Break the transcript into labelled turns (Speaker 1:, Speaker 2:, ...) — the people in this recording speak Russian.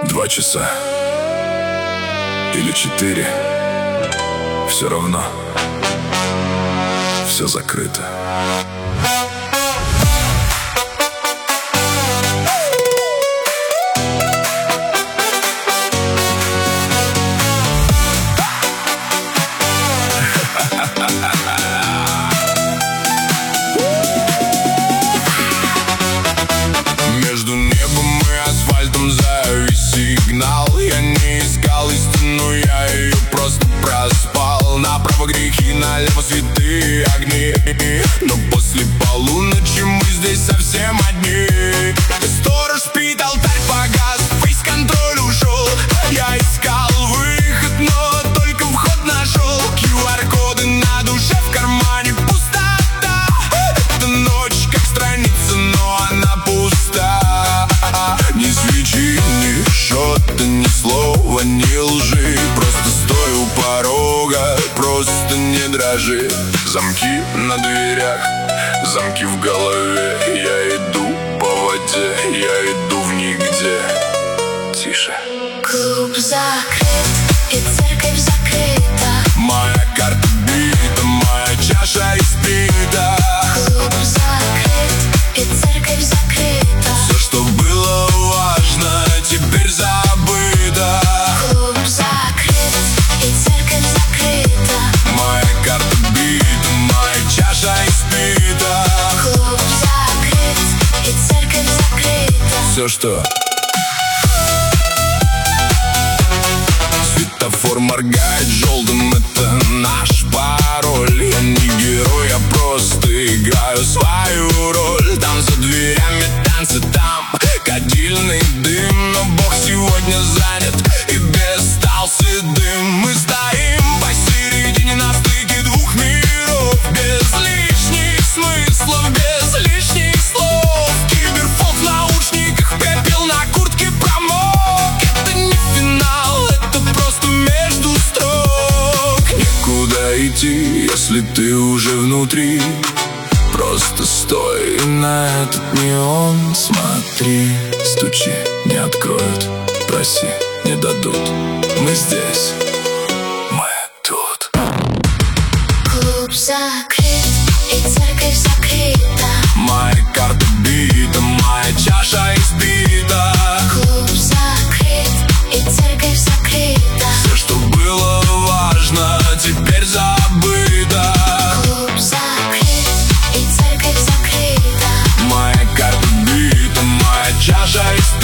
Speaker 1: 2 часа или 4, все равно все закрыто.
Speaker 2: Между небом и асфальтом завис сигнал. Я не искал истину, я ее просто проспал. Направо грехи, налево святые огни. Но после полуночи мы здесь совсем одни. Сторож спит, алтарь погас, фейс-контроль ушел. Я искал выход, но только вход нашел. QR-коды на душе, в кармане пустота. Это ночь, как страница, но она пуста. Ни свечи, ни счета, ни слова, ни лжи. Просто стой у порога, просто не дрожи. Замки на дверях, замки в голове. Я иду по воде, я иду в нигде. Тише.
Speaker 3: Клуб закрыт и церковь закрыта.
Speaker 2: Моя карта бита, моя чаша испита.
Speaker 3: Клуб закрыт и церковь закрыта.
Speaker 2: Все, что было важно, теперь забыто.
Speaker 3: Клуб закрыт и церковь закрыта.
Speaker 2: Моя карта бита, моя чаша испита.
Speaker 3: Клуб закрыт и церковь закрыта.
Speaker 2: Все, что светофор моргает желтым, это наш пароль. Я не герой, я просто играю свою роль. Там за дверями танцы, там кадильный дым. Но Бог сегодня занят и без стал седым. Мы стоим посередине на стыке двух миров. Без лишних смыслов, без лишних слов. Киберфон в наушниках, пепел на куртке промок. Это не финал, это просто между строк. Некуда идти, если ты уже внутри. Просто стой и на этот неон смотри. Стучи, не откроют, проси, не дадут. Мы здесь, мы тут.
Speaker 3: Клуб закрыт и церковь закрыта.
Speaker 2: Моя карта бита, моя чаша испита.
Speaker 3: Клуб закрыт и церковь закрыта.
Speaker 2: Все, что было важно, теперь забыто.
Speaker 3: Клуб закрыт и церковь закрыта.
Speaker 2: Моя карта бита, моя чаша испита.